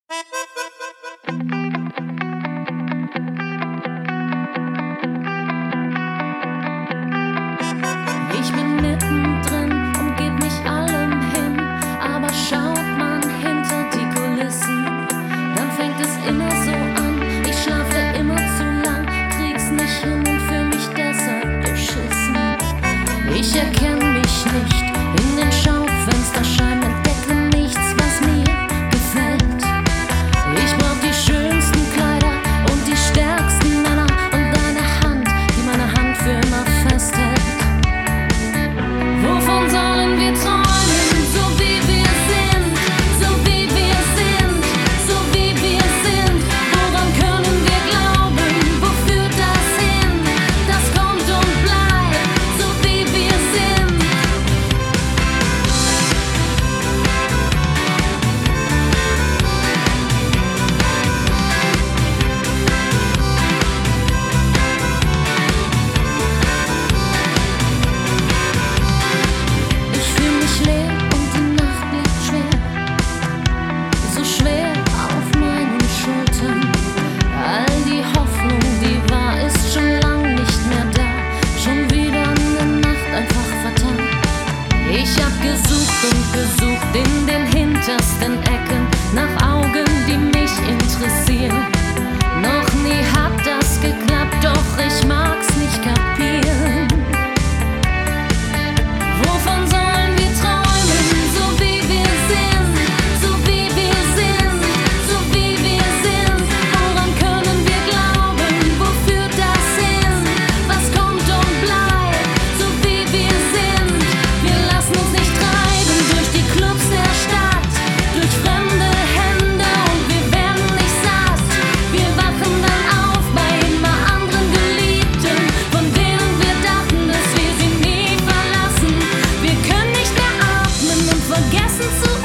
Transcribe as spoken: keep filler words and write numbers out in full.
Ich bin mittendrin und geb mich allem hin, aber schaut man hinter die Kulissen, dann fängt es immer so an. Ich schlafe immer zu lang, krieg's nicht hin und fühl mich deshalb beschissen. Ich erkenn mich nicht in den Schaufensterscheiben, entdecke nichts, was mir gefällt. Ich brauch die schönsten Kleider und die stärksten Männer und deine Hand, die meine Hand für immer festhält. Wovon sollen wir träumen, so wie wir sind, so wie wir sind, so wie wir sind? Woran können wir glauben, wo führt das hin? Das kommt und bleibt, so wie wir sind. Ich fühl mich leer und die Nacht liegt schwer, so schwer auf meinen Schultern. All die Hoffnung, die war, ist schon lang nicht mehr da, schon wieder eine Nacht einfach vertan. Ich hab gesucht und gesucht in den hintersten Ecken nach Augen, die mich interessieren. Noch nie hat das geklappt, doch ich mag's nicht kapieren. Wovon sollen wir träumen, so wie wir sind, so wie wir sind, so wie wir sind? Woran können wir glauben, wo führt das hin? Was kommt und bleibt, so wie wir sind? Wir lassen uns nicht treiben durch die Clubs der Stadt, durch fremde Hände und wir werden nicht satt. Wir wachen dann auf bei immer anderen Geliebten, von denen wir dachten, dass wir sie nie verlassen. Wir können nicht mehr atmen und vergessen zu